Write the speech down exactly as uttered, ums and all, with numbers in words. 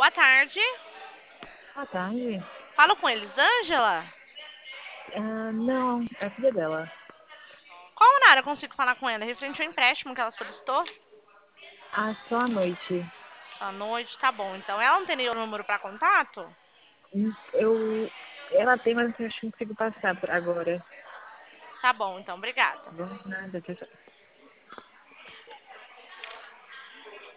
Boa tarde. Boa tarde. Falo com Elisângela? Ah, não, é a filha dela. Qual horário eu consigo falar com ela? Referente ao empréstimo que ela solicitou? Ah, só à noite. À noite, tá bom. Então, ela não tem nenhum número para contato? Hum, Eu, ela tem, mas eu acho que não consigo passar por agora. Tá bom, então, obrigada. Tá bom? Nada, tchau, tchau.